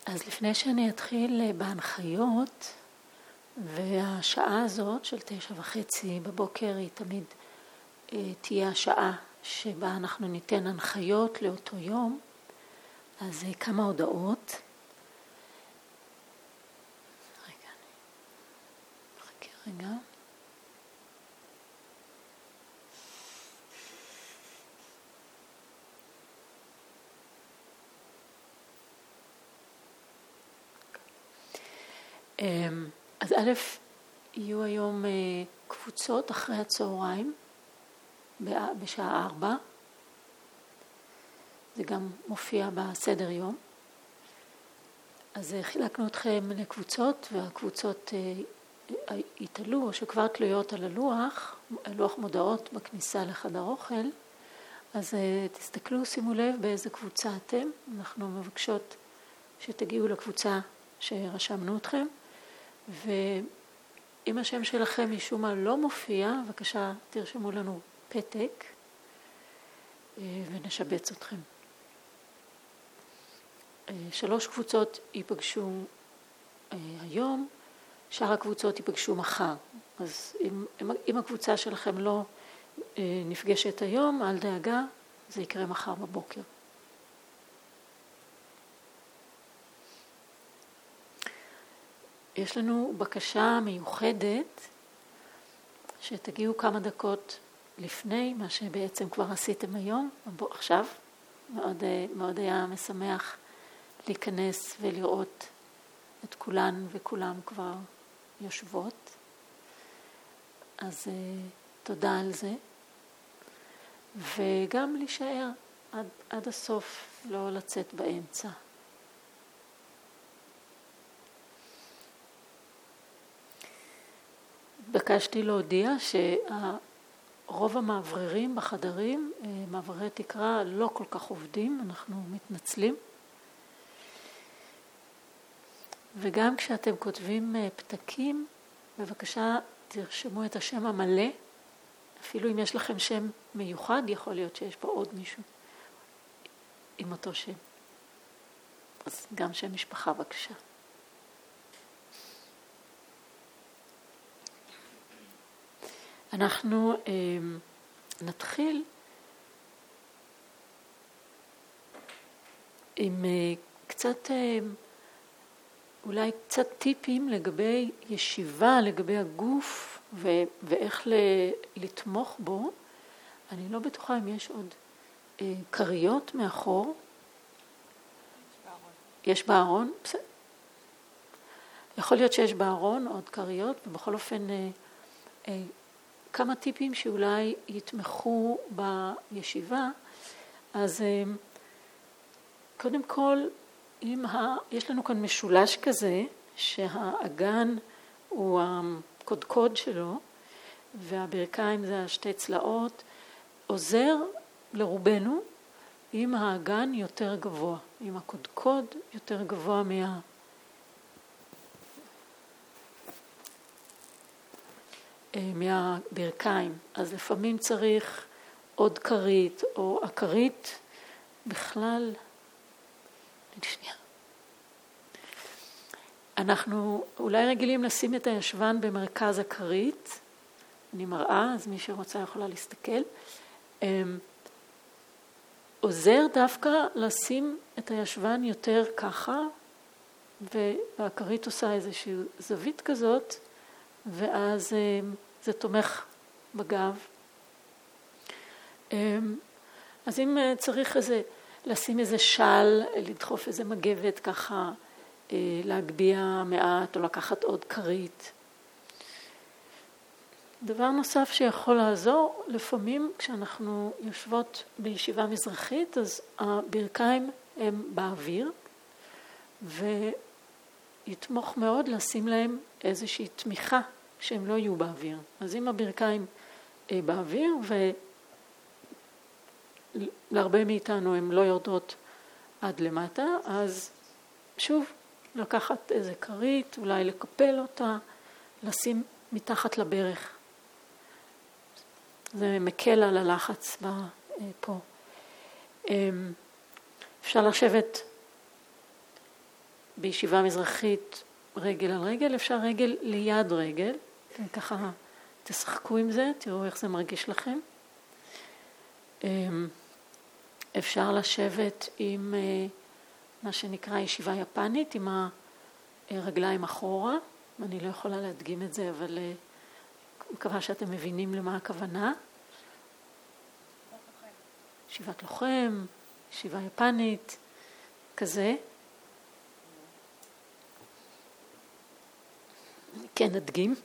אז לפני שאני אתחיל בהנחיות, והשעה הזאת של 9:30 בבוקר היא תמיד תהיה השעה שבה אנחנו ניתן הנחיות לאותו יום, אז כמה הודעות. רגע. אז א', יהיו היום קבוצות אחרי הצהריים בשעה 4. זה גם מופיע בסדר יום. אז חילקנו אתכם לקבוצות, והקבוצות יתעלו או שכבר תלויות על לוח מודעות בכניסה לחדר אוכל. אז תסתכלו, שימו לב באיזה קבוצה אתם. אנחנו מבקשות שתגיעו לקבוצה שרשמנו אתכם. ואם השם שלכם משום מה לא מופיע, בבקשה תרשמו לנו פתק ונשבץ אתכם. 3 קבוצות ייפגשו היום, שאר הקבוצות ייפגשו מחר. אז אם הקבוצה שלכם לא נפגשת היום, אל דאגה, זה יקרה מחר בבוקר. יש לנו בקשה מיוחדת שתגיעו כמה דקות לפני מה שבעצם כבר עשיתם היום, עכשיו. מאוד היה משמח להיכנס ולראות את כולן וכולם כבר יושבות. אז תודה על זה. וגם להישאר עד הסוף, לא לצאת באמצע. בקשתי להודיע שרוב המעבררים בחדרים, מעברי תקרה, לא כל כך עובדים, אנחנו מתנצלים. וגם כשאתם כותבים פתקים, בבקשה תרשמו את השם המלא, אפילו אם יש לכם שם מיוחד, יכול להיות שיש פה עוד מישהו עם אותו שם. אז גם שם משפחה בבקשה. אנחנו נתחיל עם אולי קצת טיפים לגבי ישיבה, לגבי הגוף ואיך לתמוך בו. אני לא בטוחה אם יש עוד קריות מאחור. יש בארון? בסדר. יכול להיות שיש בארון עוד קריות, ובכל אופן כמה טיפים שאולי יתמכו בישיבה. אז קודם כל, יש לנו כאן משולש כזה, שהאגן הוא הקודקוד שלו, והברכיים זה השתי צלעות, עוזר לרובנו אם האגן יותר גבוה, אם הקודקוד יותר גבוה מהברכיים. אז לפעמים צריך עוד כרית, או הכרית בכלל. שנייה. אנחנו אולי רגילים לשים את הישבן במרכז הכרית. אני מראה, אז מי שרוצה יכולה להסתכל. עוזר דווקא לשים את הישבן יותר ככה, והכרית עושה איזושהי זווית כזאת, ואז זה תומך בגב. אז אם צריך לשים איזה של, לדחוף איזה מגבת ככה, להגביה מעט או לקחת עוד כרית. דבר נוסף שיכול לעזור, לפעמים כשאנחנו יושבות בישיבה מזרחית, אז הברכיים הם באוויר, ויתמוך מאוד לשים להם איזושהי תמיכה שהם לא יהיו באוויר. אז אם הברכיים באוויר, ולהרבה מאיתנו הן לא יורדות עד למטה, אז שוב לקחת איזה כרית, אולי לקפל אותה, לשים מתחת לברך. זה מקל על הלחץ פה. אפשר לשבת בישיבה מזרחית רגל על רגל, אפשר רגל ליד רגל. אתם ככה תשחקו עם זה, תראו איך זה מרגיש לכם. אפשר לשבת עם מה שנקרא ישיבה יפנית, עם הרגליים אחורה. אני לא יכולה להדגים את זה, אבל מקווה שאתם מבינים למה הכוונה. ישיבת לוחם, ישיבה יפנית, כזה. כן, נדגים.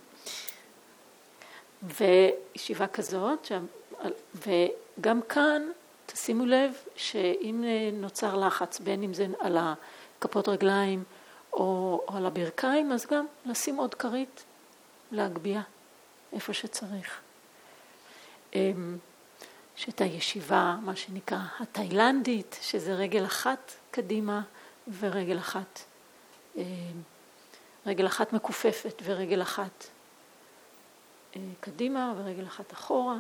וישיבה כזאת, וגם כאן תשימו לב שאם נוצר לחץ, בין אם זה על הכפות רגליים או על הברכיים, אז גם לשים עוד כרית, להגביה איפה שצריך. שאת הישיבה, מה שנקרא התאילנדית, שזה רגל אחת קדימה ורגל אחת, רגל אחת מקופפת ורגל אחת קדימה ורגל אחת אחורה.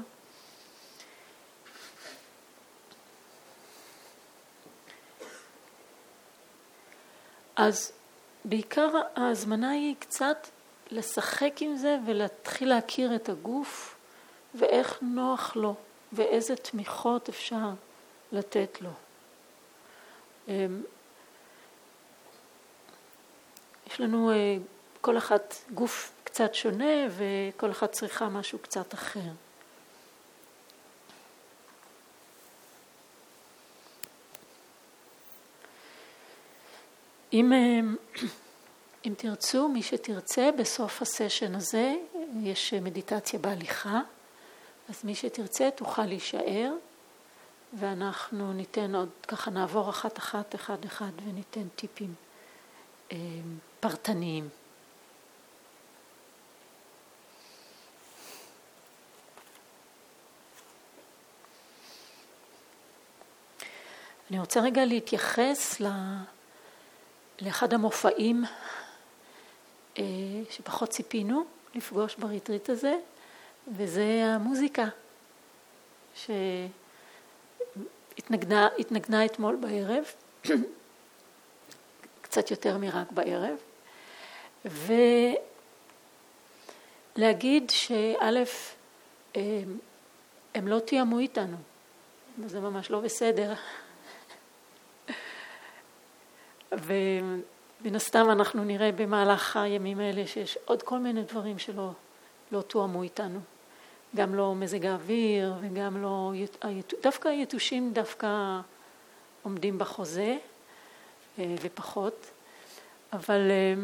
אז בעיקר ההזמנה היא קצת לשחק עם זה ולהתחיל להכיר את הגוף ואיך נוח לו ואיזה תמיכות אפשר לתת לו. יש לנו כל אחת גוף קצת שונה וכל אחת צריכה משהו קצת אחר. אם תרצו, מי שתרצה, בסוף הסשן הזה יש מדיטציה בהליכה, אז מי שתרצה תוכל להישאר, ואנחנו ניתן עוד, ככה נעבור אחת וניתן טיפים פרטניים. אני רוצה רגע להתייחס לאחד המופעים שפחות ציפינו לפגוש בריטריט הזה, וזה המוזיקה שהתנגנה אתמול בערב, קצת יותר מרק בערב, ולהגיד שא' הם לא תיאמו איתנו, וזה ממש לא בסדר. ומן הסתם אנחנו נראה במהלך הימים האלה שיש עוד כל מיני דברים שלא תואמו איתנו. גם לא מזג האוויר וגם לא, דווקא היתושים דווקא עומדים בחוזה ופחות. אבל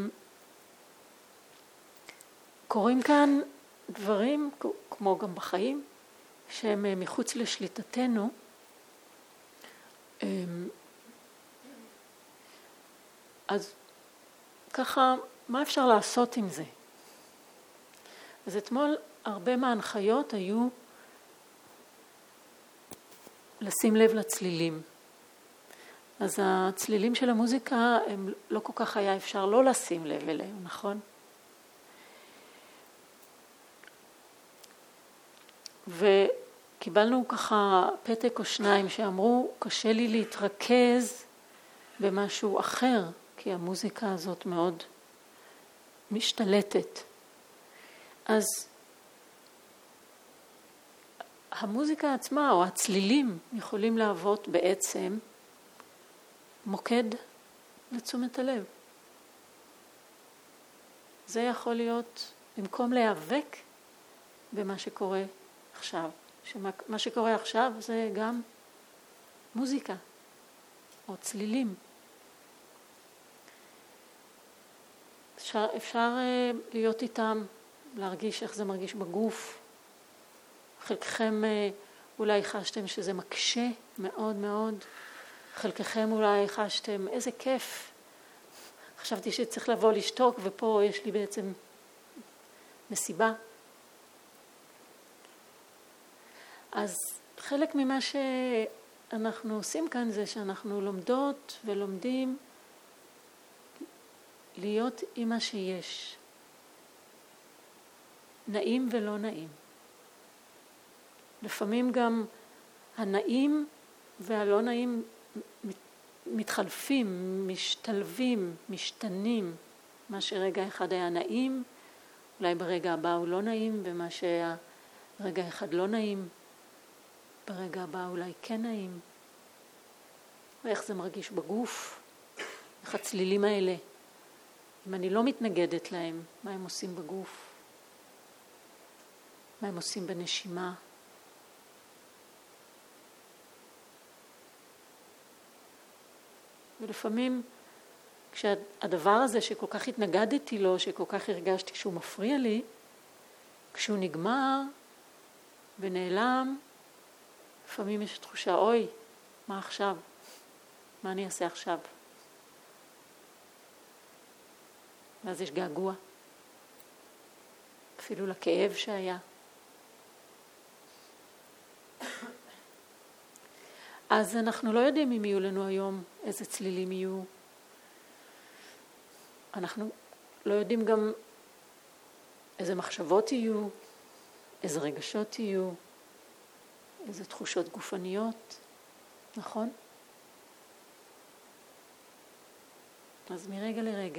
קורים כאן דברים, כמו גם בחיים, שהם מחוץ לשליטתנו. אז ככה, מה אפשר לעשות עם זה? אז אתמול הרבה מההנחיות היו לשים לב לצלילים. אז הצלילים של המוזיקה, הם לא כל כך היה אפשר לא לשים לב אליהם, נכון? וקיבלנו ככה פתק או שניים שאמרו, קשה לי להתרכז במשהו אחר, כי המוזיקה הזאת מאוד משתלטת. אז המוזיקה עצמה או הצלילים יכולים להוות בעצם מוקד לתשומת הלב. זה יכול להיות במקום להיאבק במה שקורה עכשיו. מה שקורה עכשיו זה גם מוזיקה או צלילים. אפשר להיות איתם, להרגיש איך זה מרגיש בגוף. חלקכם אולי חשתם שזה מקשה מאוד מאוד. חלקכם אולי חשתם איזה כיף. חשבתי שצריך לבוא לשתוק ופה יש לי בעצם מסיבה. אז חלק ממה שאנחנו עושים כאן זה שאנחנו לומדות ולומדים להיות עם מה שיש. נעים ולא נעים. לפעמים גם הנעים והלא נעים מתחלפים, משתלבים, משתנים. מה שרגע אחד היה נעים, אולי ברגע הבא הוא לא נעים, ומה שהיה רגע אחד לא נעים, ברגע הבא אולי כן נעים. ואיך זה מרגיש בגוף, איך הצלילים האלה, אם אני לא מתנגדת להם, מה הם עושים בגוף, מה הם עושים בנשימה. ולפעמים כשהדבר הזה שכל כך התנגדתי לו, שכל כך הרגשתי שהוא מפריע לי, כשהוא נגמר ונעלם, לפעמים יש תחושה, אוי, מה עכשיו? מה אני אעשה עכשיו? ואז יש געגוע, אפילו לכאב שהיה. אז אנחנו לא יודעים אם יהיו לנו היום, איזה צלילים יהיו. אנחנו לא יודעים גם איזה מחשבות יהיו, איזה רגשות יהיו, איזה תחושות גופניות, נכון? אז מרגע לרגע.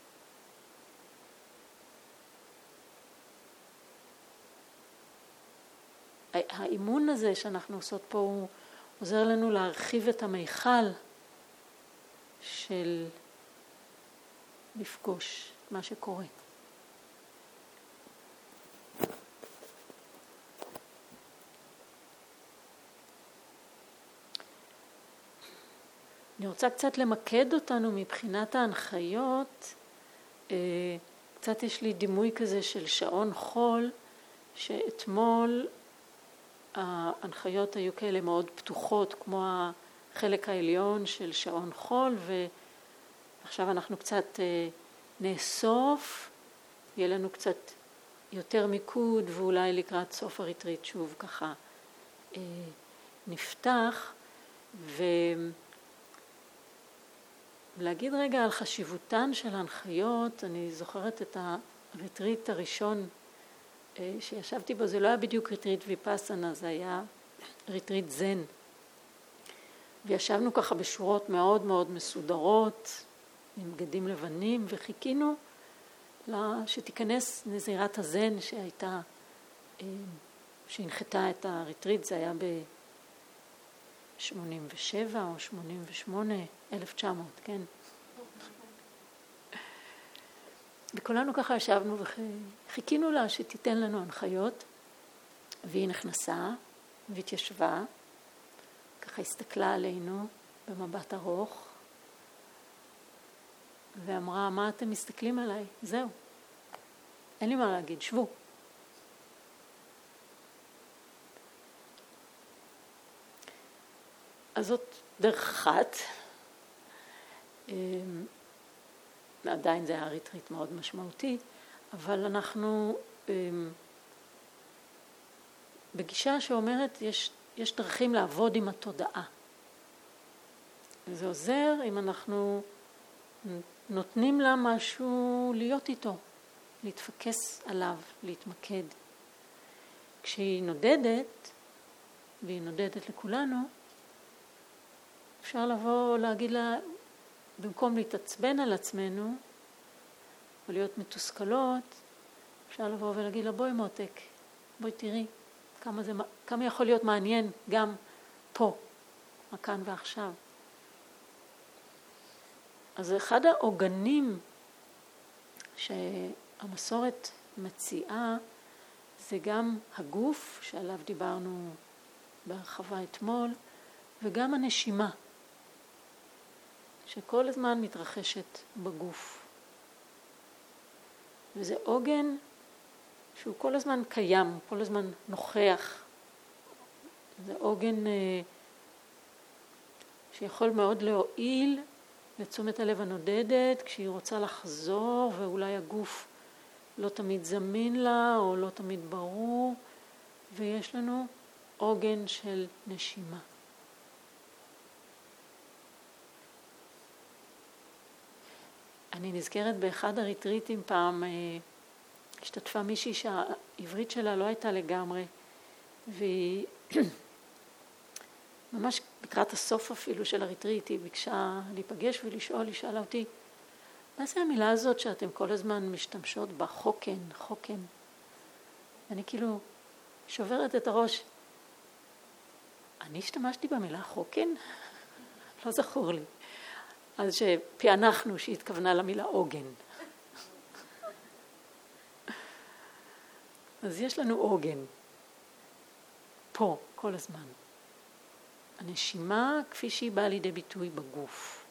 האימון הזה שאנחנו עושות פה הוא עוזר לנו להרחיב את המיכל של לפגוש מה שקורה. אני רוצה קצת למקד אותנו מבחינת ההנחיות. קצת יש לי דימוי כזה של שעון חול, שאתמול ההנחיות היו כאלה מאוד פתוחות, כמו החלק העליון של שעון חול, ועכשיו אנחנו קצת נאסוף, יהיה לנו קצת יותר מיקוד, ואולי לקראת סוף הריטריט שוב ככה נפתח, ולהגיד רגע על חשיבותן של ההנחיות. אני זוכרת את הריטריט הראשון שישבתי בו, זה לא היה בדיוק ריטריט ויפאסנה, זה היה ריטריט זן. וישבנו ככה בשורות מאוד מאוד מסודרות, עם בגדים לבנים, וחיכינו שתיכנס נזירת הזן שהייתה, שהנחתה את הריטריט, זה היה ב-87 או 88, 1900, כן? וכולנו ככה ישבנו וחיכינו לה שתיתן לנו הנחיות, והיא נכנסה והתיישבה, ככה הסתכלה עלינו במבט ארוך, ואמרה, מה אתם מסתכלים עליי? זהו, אין לי מה להגיד, שבו. אז זאת דרך אחת, עדיין זה היה ריטריט מאוד משמעותי, אבל אנחנו בגישה שאומרת יש דרכים לעבוד עם התודעה. זה עוזר אם אנחנו נותנים לה משהו להיות איתו, להתפקס עליו, להתמקד. כשהיא נודדת, והיא נודדת לכולנו, אפשר לבוא להגיד לה, במקום להתעצבן על עצמנו, או להיות מתוסכלות, אפשר לבוא ולהגיד לה, בואי מותק, בואי תראי, כמה יכול להיות מעניין גם פה, כאן ועכשיו. אז אחד העוגנים שהמסורת מציעה, זה גם הגוף, שעליו דיברנו בהרחבה אתמול, וגם הנשימה, שכל הזמן מתרחשת בגוף. וזה עוגן שהוא כל הזמן קיים, כל הזמן נוכח. זה עוגן שיכול מאוד להועיל לתשומת הלב הנודדת, כשהיא רוצה לחזור, ואולי הגוף לא תמיד זמין לה, או לא תמיד ברור, ויש לנו עוגן של נשימה. אני נזכרת באחד הריטריטים פעם, השתתפה מישהי שהעברית שלה לא הייתה לגמרי, והיא ממש לקראת הסוף אפילו של הריטריט, היא ביקשה להיפגש ולשאול, היא שאלה אותי, מה זה המילה הזאת שאתם כל הזמן משתמשות בה? חוקן, חוקן. אני כאילו שוברת את הראש. אני השתמשתי במילה חוקן? לא זכור לי. אז שפענחנו שהתכוונה למילה עוגן. אז יש לנו עוגן. פה, כל הזמן. הנשימה כפי שהיא באה לידי ביטוי בגוף.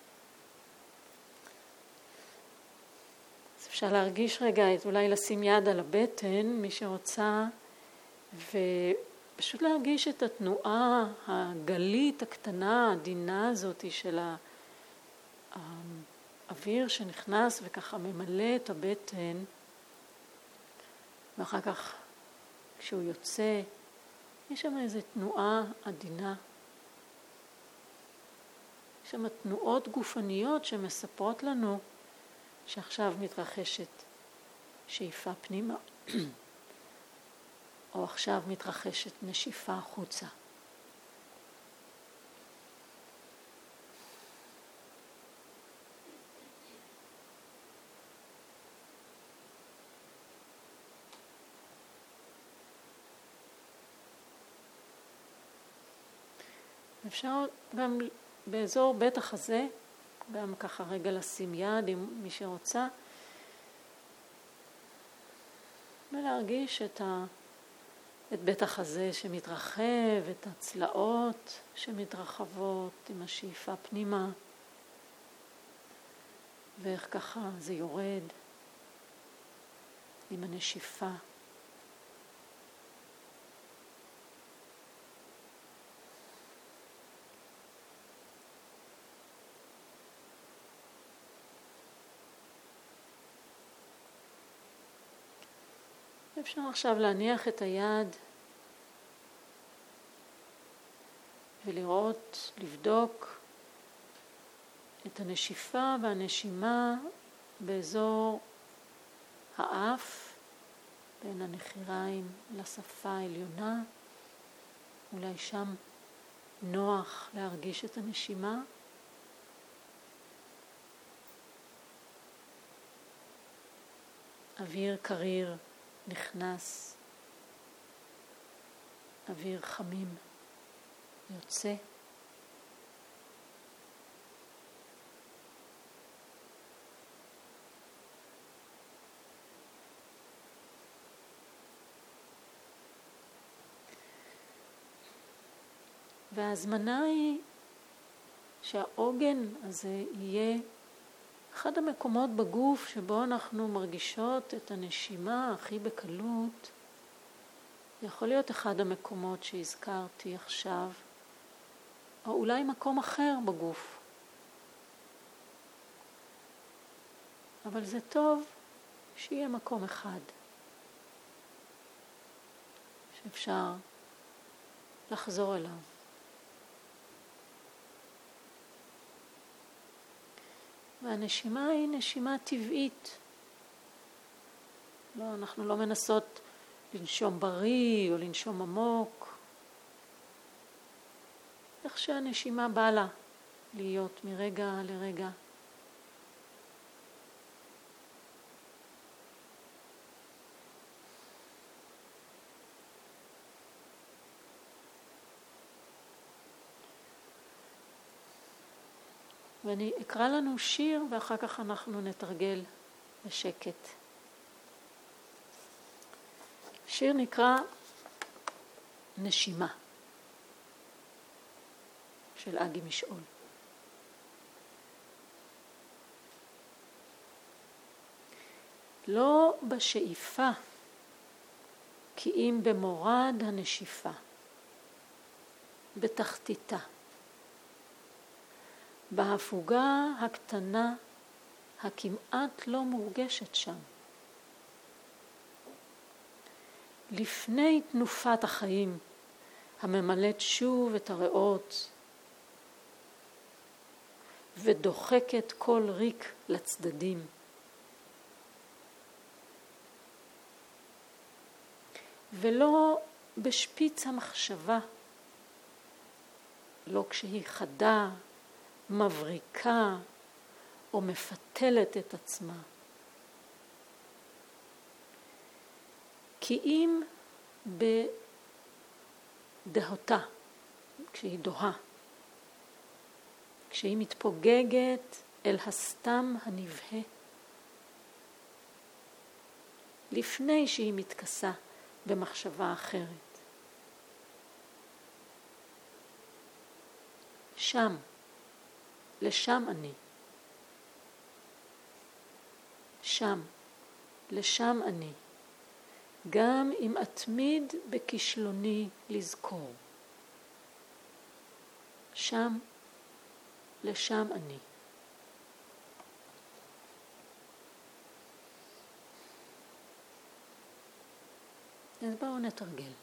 אז אפשר להרגיש רגע, אולי לשים יד על הבטן, מי שרוצה, ופשוט להרגיש את התנועה הגלית הקטנה, העדינה הזאת של האוויר שנכנס וככה ממלא את הבטן, ואחר כך כשהוא יוצא, יש שם איזו תנועה עדינה. יש שם תנועות גופניות שמספרות לנו שעכשיו מתרחשת שאיפה פנימה, או עכשיו מתרחשת נשיפה החוצה. אפשר גם באזור בית החזה, גם ככה רגע לשים יד עם מי שרוצה, ולהרגיש את בית החזה שמתרחב, את הצלעות שמתרחבות עם השאיפה פנימה, ואיך ככה זה יורד עם הנשיפה. אפשר עכשיו להניח את היד ולראות, לבדוק את הנשיפה והנשימה באזור האף, בין הנחיריים לשפה העליונה. אולי שם נוח להרגיש את הנשימה. אוויר קריר נכנס, אוויר חמים יוצא. וההזמנה היא שהעוגן הזה יהיה אחד המקומות בגוף שבו אנחנו מרגישות את הנשימה הכי בקלות. יכול להיות אחד המקומות שהזכרתי עכשיו, או אולי מקום אחר בגוף. אבל זה טוב שיהיה מקום אחד שאפשר לחזור אליו. והנשימה היא נשימה טבעית. לא, אנחנו לא מנסות לנשום בריא או לנשום עמוק. איך שהנשימה באה לה להיות מרגע לרגע. ואני אקרא לנו שיר ואחר כך אנחנו נתרגל בשקט. שיר נקרא נשימה של אגי משעול. לא בשאיפה כי אם במורד הנשיפה, בתחתיתה, בהפוגה הקטנה הכמעט לא מורגשת שם. לפני תנופת החיים הממלאת שוב את הריאות ודוחקת כל ריק לצדדים. ולא בשפיץ המחשבה, לא כשהיא חדה, מבריקה או מפתלת את עצמה. כי אם בדהותה, כשהיא דוהה, כשהיא מתפוגגת אל הסתם הנבהה, לפני שהיא מתכסה במחשבה אחרת. שם, לשם אני. שם, לשם אני. גם אם אתמיד בכישלוני לזכור. שם, לשם אני. אז בואו נתרגל.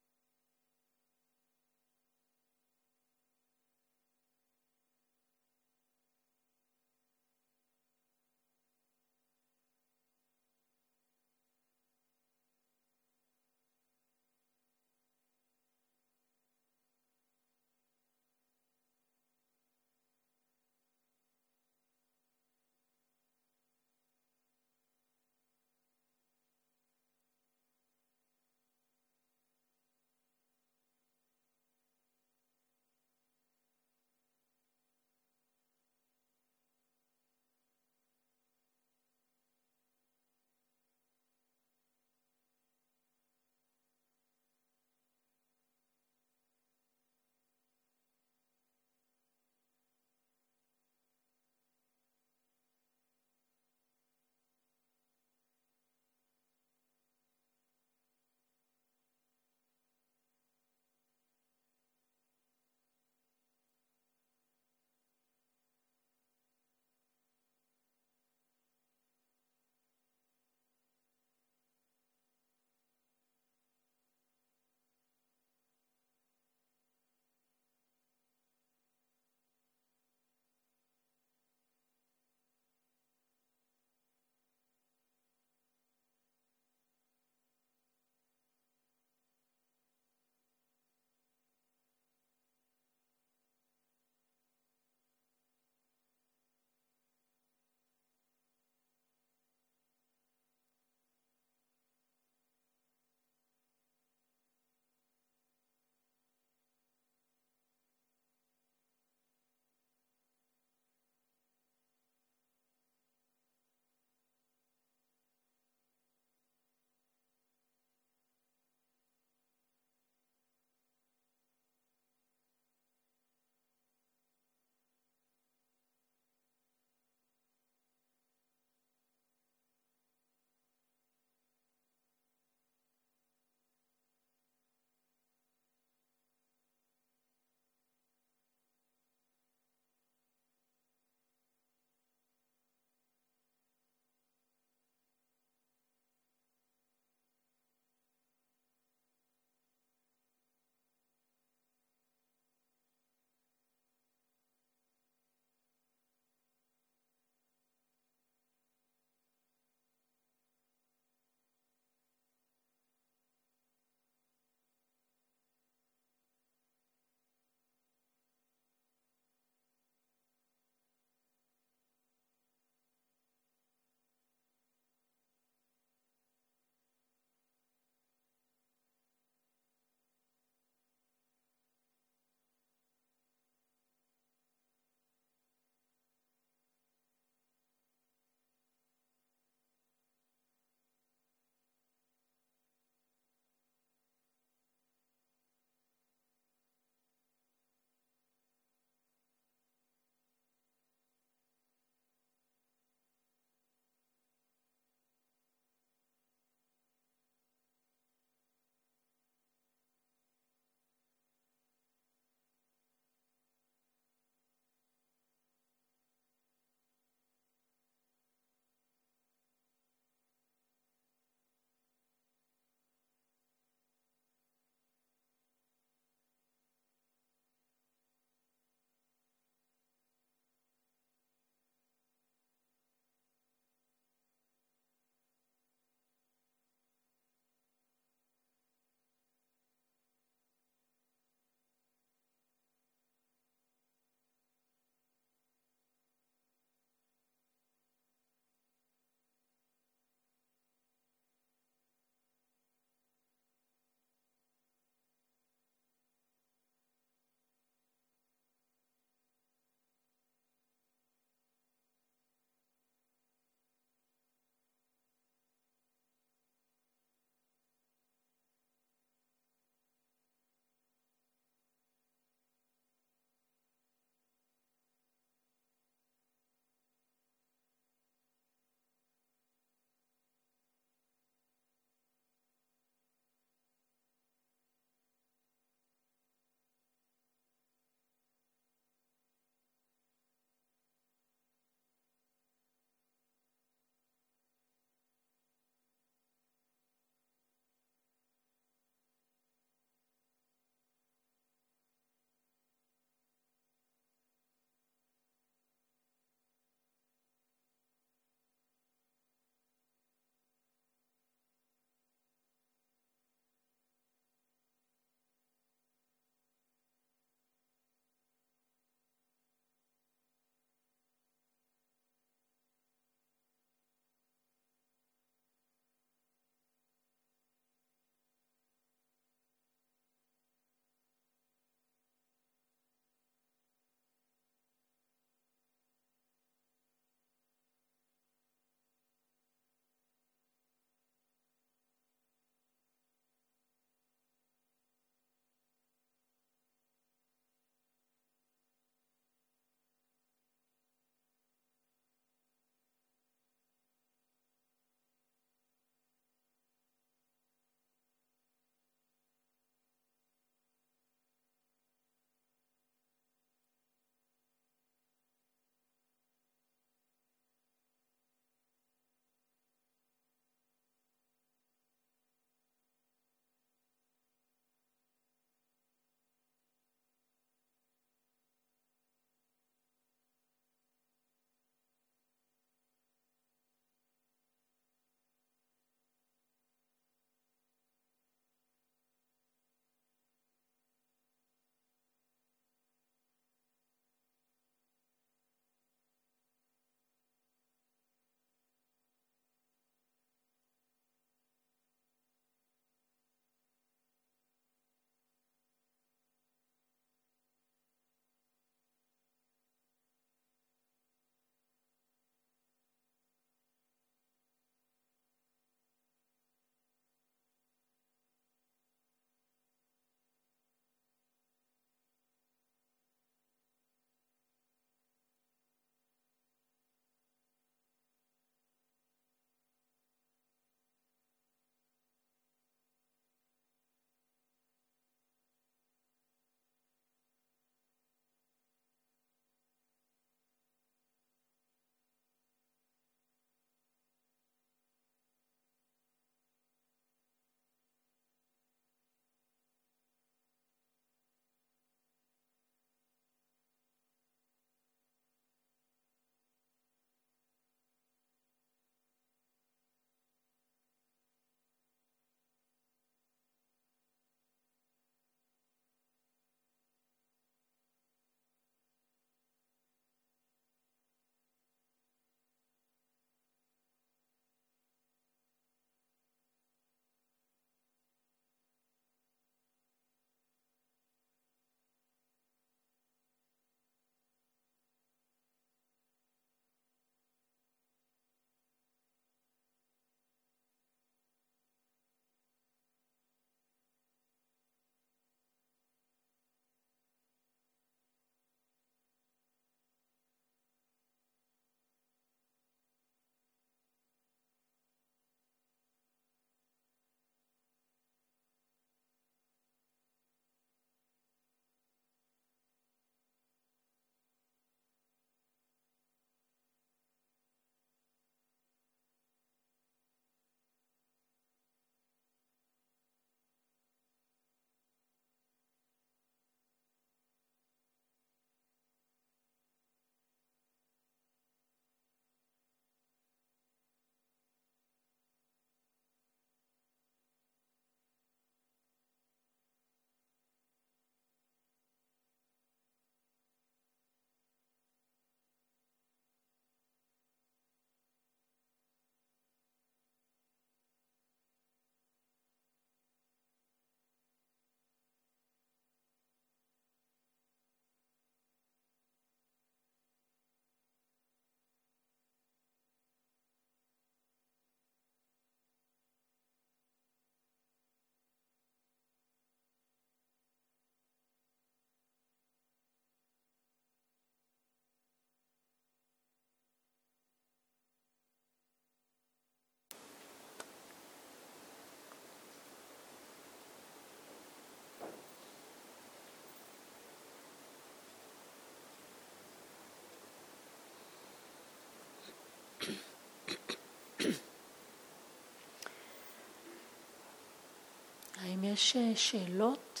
יש שאלות?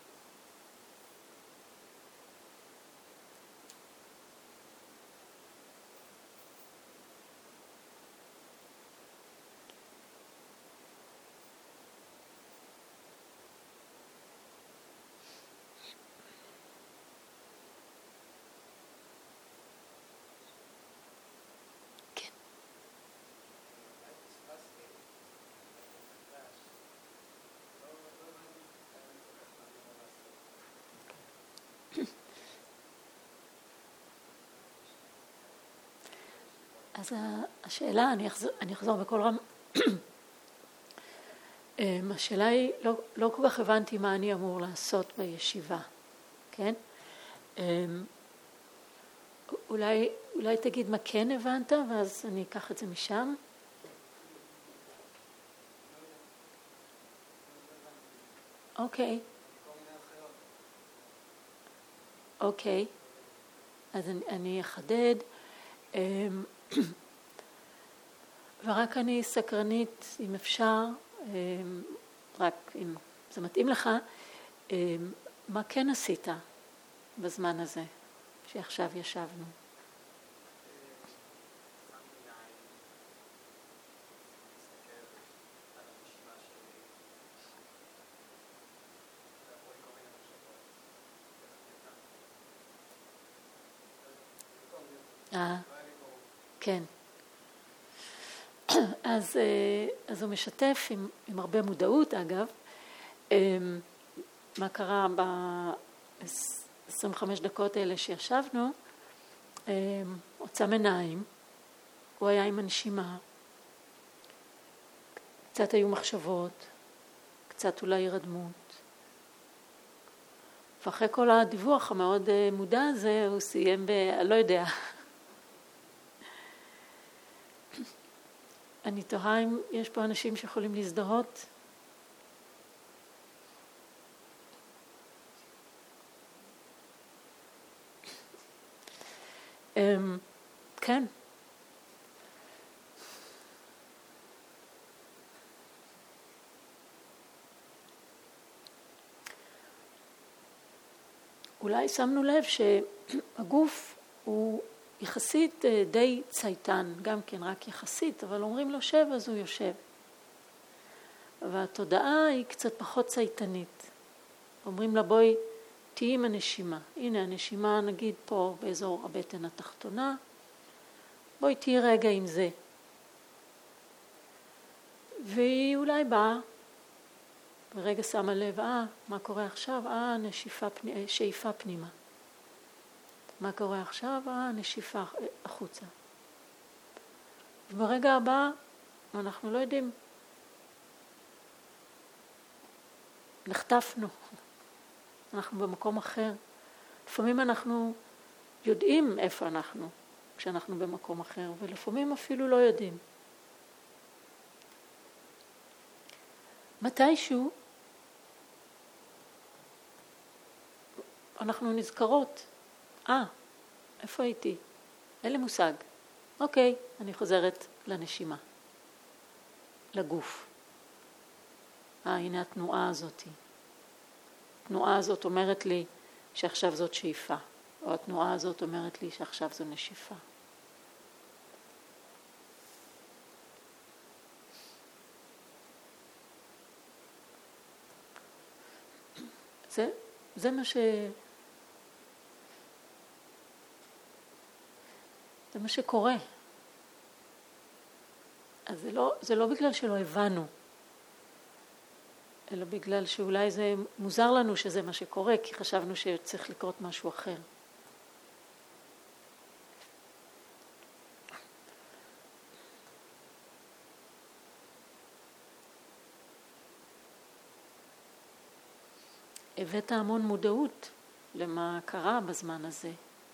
אז השאלה, אני אחזור בכל רם, השאלה היא, לא כל כך הבנתי מה אני אמור לעשות בישיבה, כן? אולי תגיד מה כן הבנת, ואז אני אקח את זה משם. אוקיי. אוקיי. אז אני אחדד. ורק אני סקרנית, אם אפשר, רק אם זה מתאים לך, מה כן עשית בזמן הזה שעכשיו ישבנו? כן. אז הוא משתף עם הרבה מודעות, אגב, מה קרה ב-25 דקות האלה שישבנו, עוצם עיניים, הוא היה עם הנשימה, קצת היו מחשבות, קצת אולי הרדמות, ואחרי כל הדיווח המאוד מודע הזה, הוא סיים לא יודע. אני תוהה אם יש פה אנשים שיכולים להזדהות. כן. אולי שמנו לב שהגוף הוא יחסית די צייתן, גם כן רק יחסית, אבל אומרים לו שב אז הוא יושב. והתודעה היא קצת פחות צייתנית. אומרים לה בואי תהי עם הנשימה. הנה הנשימה נגיד פה באזור הבטן התחתונה. בואי תהי רגע עם זה. והיא אולי באה, ברגע שמה לב, מה קורה עכשיו? שאיפה פנימה. מה קורה עכשיו? נשיפה החוצה. וברגע הבא, אנחנו לא יודעים. נחטפנו. אנחנו במקום אחר. לפעמים אנחנו יודעים איפה אנחנו, כשאנחנו במקום אחר, ולפעמים אפילו לא יודעים. מתישהו, אנחנו נזכרות. איפה הייתי? אין לי מושג. אוקיי, אני חוזרת לנשימה. לגוף. הנה התנועה הזאת. התנועה הזאת אומרת לי שעכשיו זאת שאיפה. או התנועה הזאת אומרת לי שעכשיו זו נשיפה. זה מה זה מה שקורה. אז זה לא בגלל שלא הבנו, אלא בגלל שאולי זה מוזר לנו שזה מה שקורה, כי חשבנו שצריך לקרות משהו אחר. הבאת המון מודעות למה קרה בזמן הזה.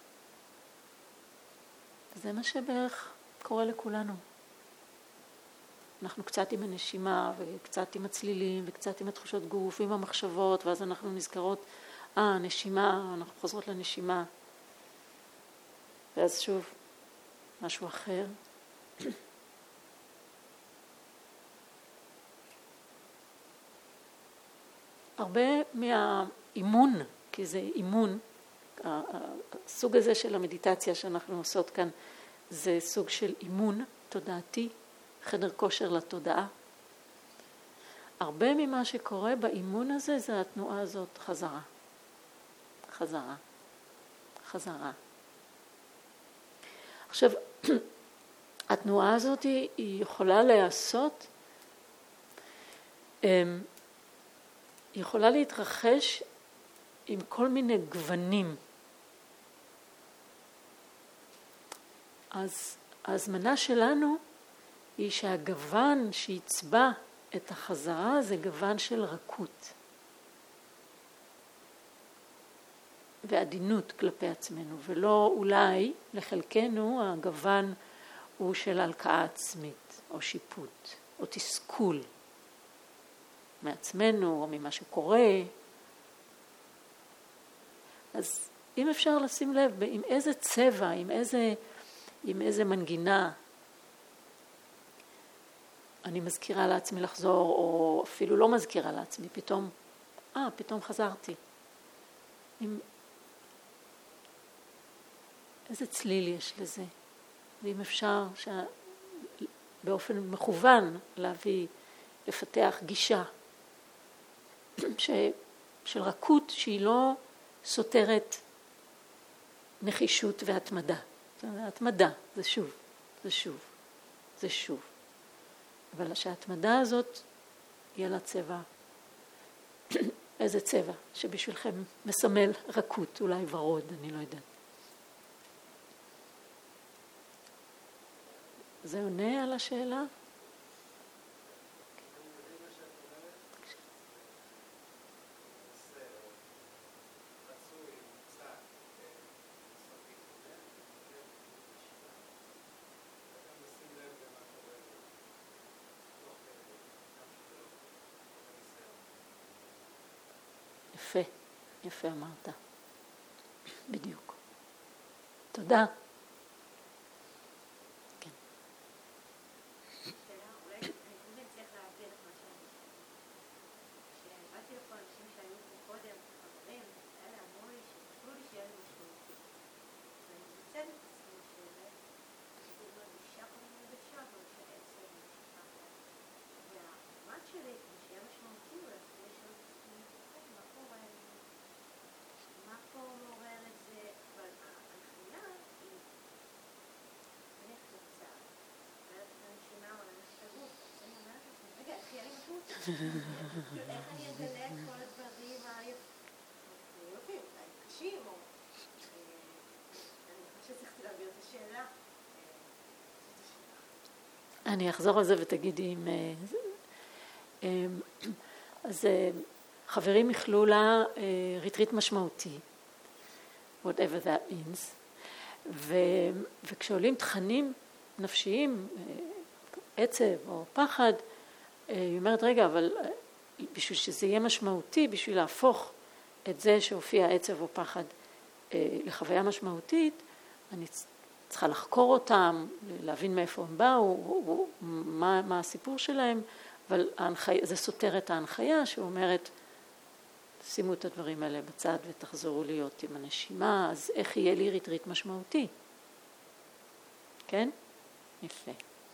זה מה שבערך קורה לכולנו. אנחנו קצת עם הנשימה וקצת עם הצלילים וקצת עם התחושות גוף ועם המחשבות, ואז אנחנו נזכרות, נשימה, אנחנו חוזרות לנשימה. ואז שוב, משהו אחר. הרבה מהאימון, כי זה אימון, הסוג הזה של המדיטציה שאנחנו עושות כאן, זה סוג של אימון תודעתי, חדר כושר לתודעה. הרבה ממה שקורה באימון הזה זה התנועה הזאת חזרה. חזרה. חזרה. עכשיו, התנועה הזאת היא יכולה להיעשות, היא יכולה להתרחש עם כל מיני גוונים. אז ההזמנה שלנו היא שהגוון שיצבע את החזרה זה גוון של רכות ועדינות כלפי עצמנו, ולא אולי לחלקנו הגוון הוא של הלקאה עצמית או שיפוט או תסכול מעצמנו או ממה שקורה. אז אם אפשר לשים לב עם איזה צבע, עם איזה מנגינה אני מזכירה לעצמי לחזור, או אפילו לא מזכירה לעצמי, פתאום חזרתי. איזה צליל יש לזה. ואם אפשר באופן מכוון לפתח גישה של רכות שהיא לא סותרת נחישות והתמדה. התמדה זה שוב, זה שוב, זה שוב. אבל שההתמדה הזאת יהיה לה צבע. איזה צבע שבשבילכם מסמל רכות, אולי ורוד, אני לא יודעת. זה עונה על השאלה? יפה, יפה אמרת. בדיוק. תודה. כן. אולי אני צריך להגיד את מה שאני כשבאתי לפה אנשים שהיו פה קודם, חברים, אלה אמרו לי שחשבו לי שיהיה לי משמעותי. ואני מצאת את עצמי שזה מרגישה כל מיני מרגישה, אבל שעצם משמעותי. והמעט שלי, שיהיה משמעותי, הוא להפריע של עצמי, מה פה מעורר את זה, אבל ההנחיה היא איך תוצאה. אומרת את הנשימה או לנשת הגוף, אני אומרת לעצמי, רגע, איך יהיה לי משהו? איך אני אגלה את כל הדברים היפים, הקשים, או... אני חושבת שצריכתי להעביר את השאלה. אני אחזור על זה ותגידי אם... אז חברים יכלו לה ריטריט משמעותי, whatever that means, וכשעולים תכנים נפשיים, עצב או פחד, היא אומרת, רגע, אבל בשביל שזה יהיה משמעותי, בשביל להפוך את זה שהופיע עצב או פחד לחוויה משמעותית, אני צריכה לחקור אותם, להבין מאיפה הם באו, מה הסיפור שלהם, אבל זה סותר את ההנחיה שאומרת, שימו את הדברים האלה בצד ותחזרו להיות עם הנשימה, אז איך יהיה לי ריטריט משמעותי? כן? יפה.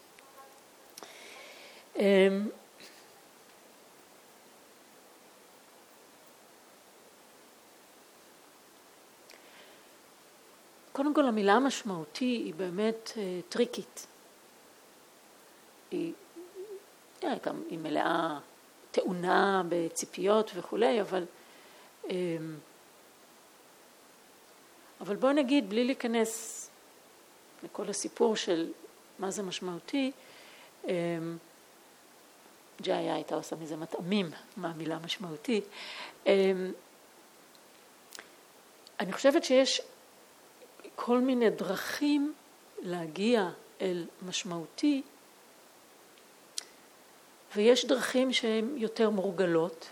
קודם כל, המילה משמעותי היא באמת טריקית. היא מלאה טעונה בציפיות וכולי, אבל בוא נגיד, בלי להיכנס לכל הסיפור של מה זה משמעותי, ג'איה הייתה עושה מזה מטעמים מהמילה משמעותי. אני חושבת שיש כל מיני דרכים להגיע אל משמעותי, ויש דרכים שהן יותר מורגלות,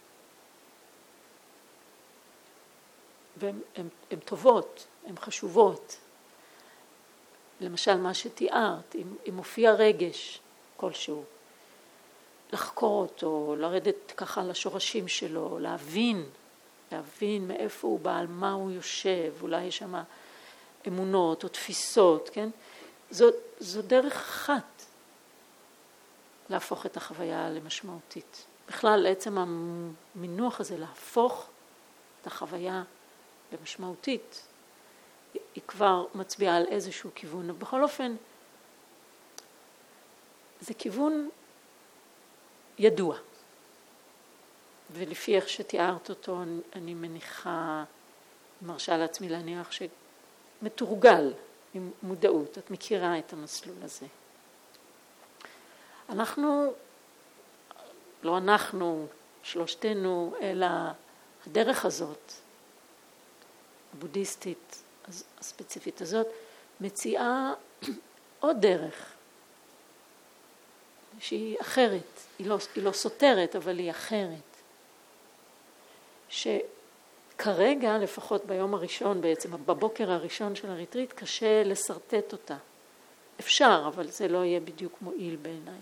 והן טובות, הן חשובות. למשל, מה שתיארת, אם מופיע רגש כלשהו, לחקור אותו, לרדת ככה לשורשים שלו, להבין מאיפה הוא בא, על מה הוא יושב, אולי יש שם אמונות או תפיסות, כן? זו דרך אחת להפוך את החוויה למשמעותית. בכלל, עצם המינוח הזה, להפוך את החוויה למשמעותית, היא כבר מצביעה על איזשהו כיוון. בכל אופן, זה כיוון ידוע. ולפי איך שתיארת אותו, אני מניחה, מרשה לעצמי להניח שמתורגל עם מודעות. את מכירה את המסלול הזה. לא אנחנו, שלושתנו, אלא הדרך הזאת, הבודהיסטית הספציפית הזאת, מציעה עוד דרך, שהיא אחרת, היא לא סותרת, אבל היא אחרת. שכרגע, לפחות ביום הראשון בעצם, בבוקר הראשון של הריטריט, קשה לסרטט אותה. אפשר, אבל זה לא יהיה בדיוק מועיל בעיניי.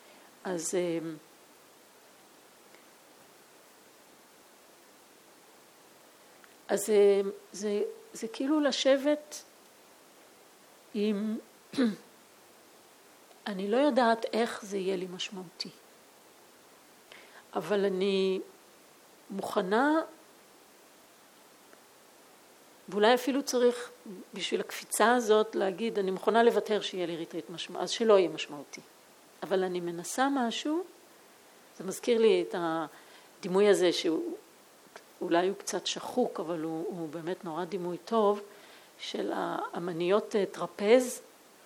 אז זה כאילו לשבת עם, אני לא יודעת איך זה יהיה לי משמעותי, אבל אני מוכנה, ואולי אפילו צריך בשביל הקפיצה הזאת להגיד, אני מוכנה לוותר שיהיה לי ריטריט משמעותי, אז שלא יהיה משמעותי. אבל אני מנסה משהו, זה מזכיר לי את הדימוי הזה שאולי הוא קצת שחוק, אבל הוא באמת נורא דימוי טוב, של האמניות טרפז,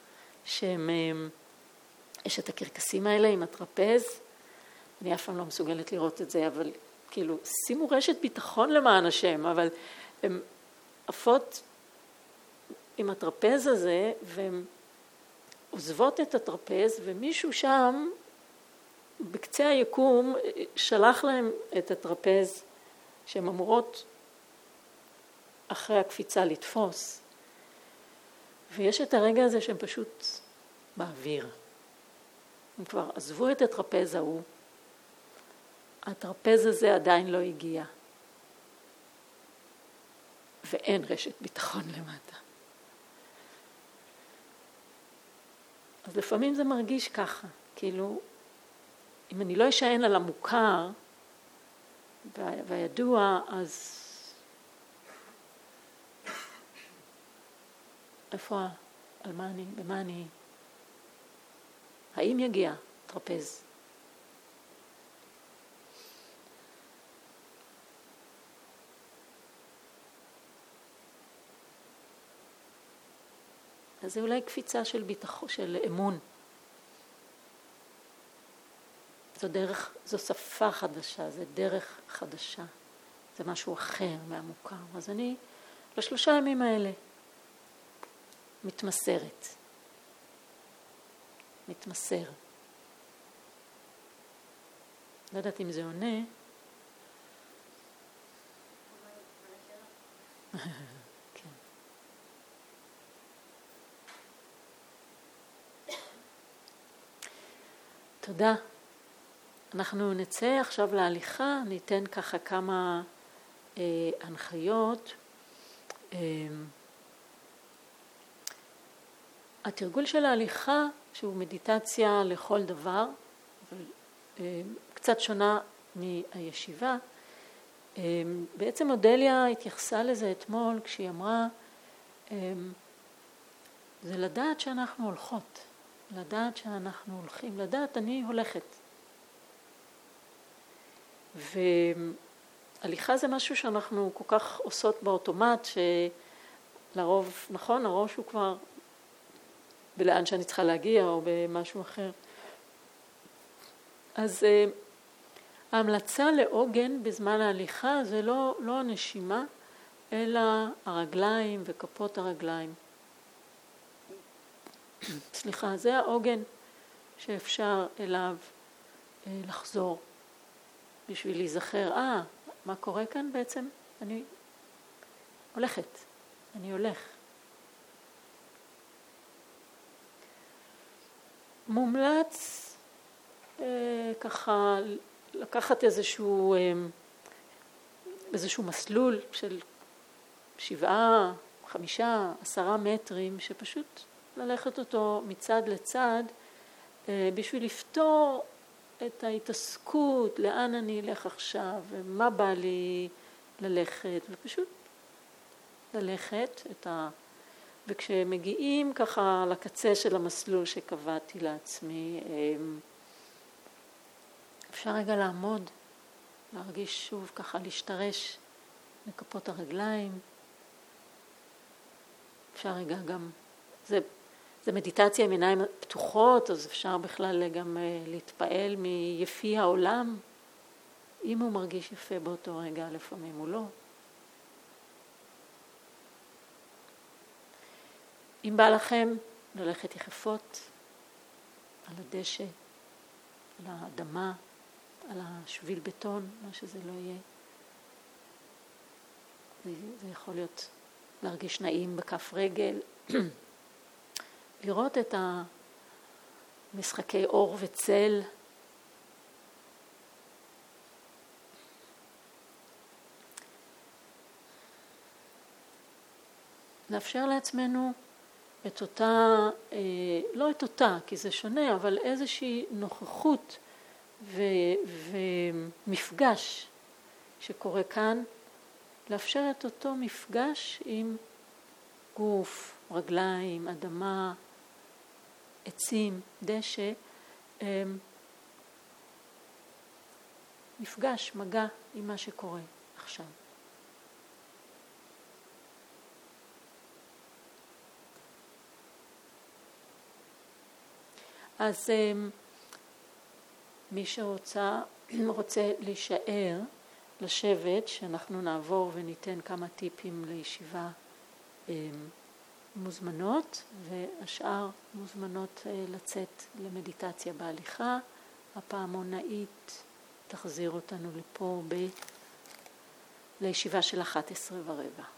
יש את הקרקסים האלה עם הטרפז, אני אף פעם לא מסוגלת לראות את זה, אבל כאילו, שימו רשת ביטחון למען השם, אבל הן עפות עם הטרפז הזה, והן עוזבות את הטרפז, ומישהו שם, בקצה היקום, שלח להם את הטרפז, שהן אמורות אחרי הקפיצה לתפוס. ויש את הרגע הזה שהן פשוט באוויר. הם כבר עזבו את הטרפז ההוא, הטרפז הזה עדיין לא הגיע. ואין רשת ביטחון למטה. אז לפעמים זה מרגיש ככה, כאילו, אם אני לא אשען על המוכר והידוע, אז איפה, על מה אני, במה אני, האם יגיע טרפז? אז זה אולי קפיצה של ביטחון, של אמון. זו שפה חדשה, זה דרך חדשה. זה משהו אחר מהמוכר. אז אני, ל3 ימים האלה, מתמסר. לא יודעת אם זה עונה. כן. תודה. אנחנו נצא עכשיו להליכה, ניתן ככה כמה הנחיות. התרגול של ההליכה, שהוא מדיטציה לכל דבר, קצת שונה מהישיבה, בעצם אודליה התייחסה לזה אתמול כשהיא אמרה, זה לדעת שאנחנו הולכות, לדעת שאנחנו הולכים, לדעת אני הולכת. והליכה זה משהו שאנחנו כל כך עושות באוטומט, שלרוב, נכון, הראש הוא כבר בלאן שאני צריכה להגיע או במשהו אחר. אז ההמלצה לעוגן בזמן ההליכה זה לא הנשימה, אלא הרגליים וכפות הרגליים. סליחה, זה העוגן שאפשר אליו לחזור בשביל להיזכר, מה קורה כאן בעצם? אני הולכת, אני הולך. מומלץ ככה לקחת איזשהו מסלול של 7, 5, 10 מטרים, שפשוט ללכת אותו מצד לצד, בשביל לפתור את ההתעסקות, לאן אני אלך עכשיו, ומה בא לי ללכת, ופשוט ללכת וכשמגיעים ככה לקצה של המסלול שקבעתי לעצמי, אפשר רגע לעמוד, להרגיש שוב ככה, להשתרש לכפות הרגליים. אפשר רגע גם, זה מדיטציה עם עיניים פתוחות, אז אפשר בכלל גם להתפעל מיפי העולם, אם הוא מרגיש יפה באותו רגע, לפעמים הוא לא. אם בא לכם ללכת יחפות על הדשא, על האדמה, על השביל בטון, מה שזה לא יהיה. זה יכול להיות להרגיש נעים בכף רגל, לראות את המשחקי אור וצל, לאפשר לעצמנו את אותה, לא את אותה, כי זה שונה, אבל איזושהי נוכחות ומפגש שקורה כאן, לאפשר את אותו מפגש עם גוף, רגליים, אדמה, עצים, דשא, מפגש, מגע עם מה שקורה עכשיו. אז מי שרוצה להישאר, לשבת, שאנחנו נעבור וניתן כמה טיפים לישיבה מוזמנות, והשאר מוזמנות לצאת למדיטציה בהליכה. הפעמונאית תחזיר אותנו לפה לישיבה של 11:15.